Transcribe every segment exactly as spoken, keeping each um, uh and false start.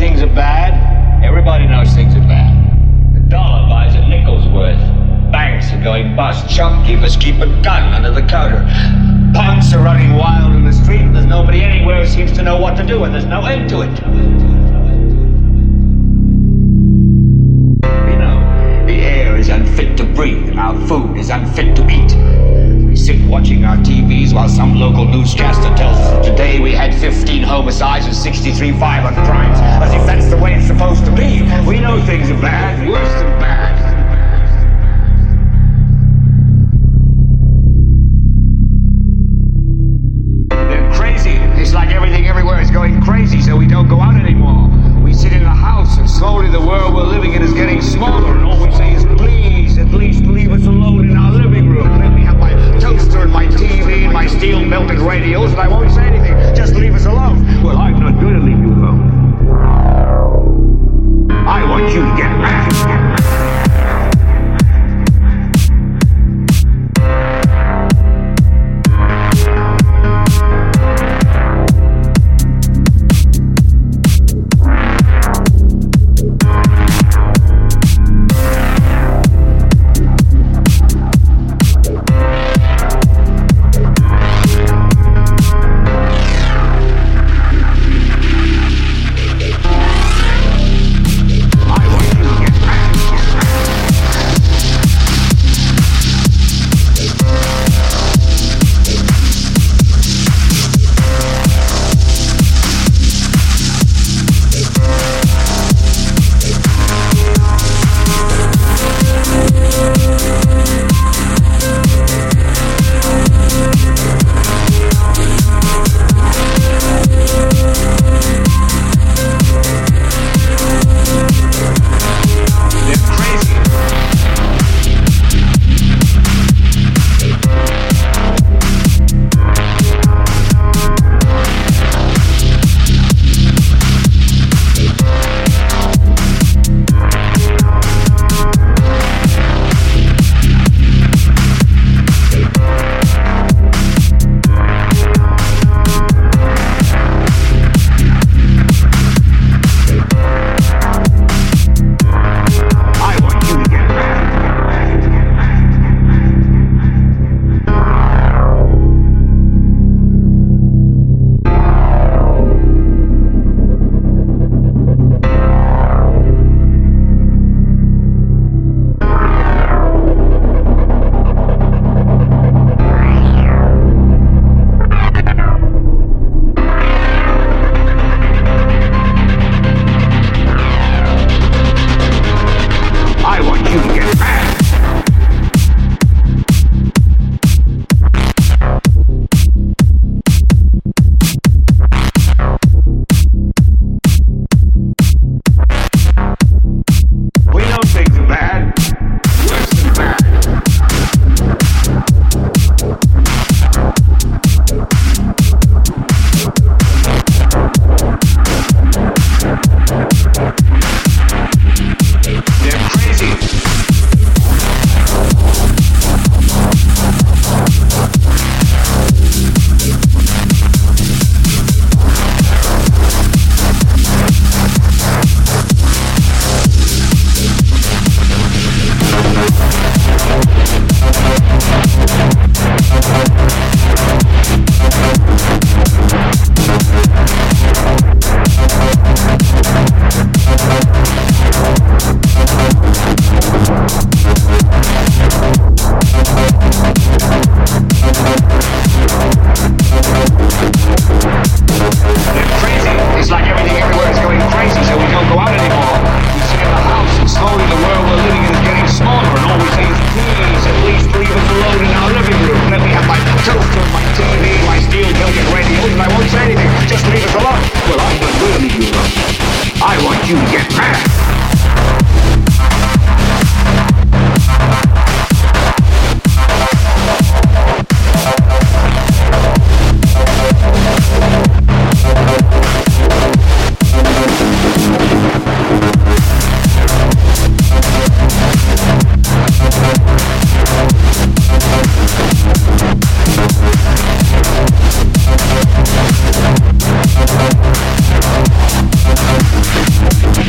things are bad? Everybody knows things are bad. The dollar buys a nickel's worth. Banks are going bust. Shopkeepers keep a gun under the counter. Punks are running wild in the street. There's nobody anywhere who seems to know what to do, and there's no end to it. You know, the air is unfit to breathe, and our food is unfit to eat. We sit watching our T Vs while some local newscaster tells us that today we had fifteen homicides and sixty-three violent crimes, as if that's the way it's supposed to be. We know things are bad, worse than bad. They're crazy. It's like everything everywhere is going crazy, so we don't go out anymore. We sit in the house, and slowly the world we're living in is getting smaller, and all we say is, please, at least leave us alone in our living room. Let me have my toaster and my T V and my steel-belted radios, and I won't say anything. Just leave us alone. Well, I'm not going to leave you alone. I want you to get mad.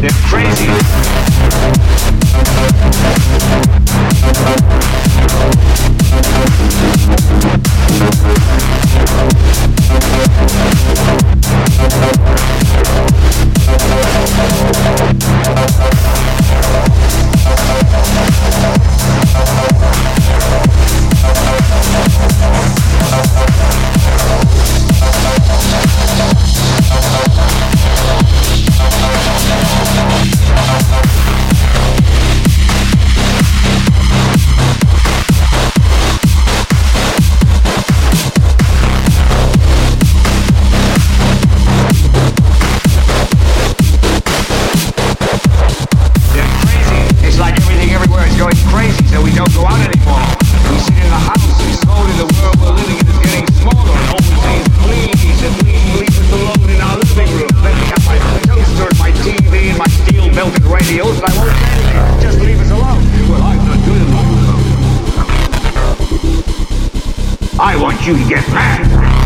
They're crazy. Radios, and I won't say anything. Just leave us alone. Well, I'm not doing it. I want you to get mad.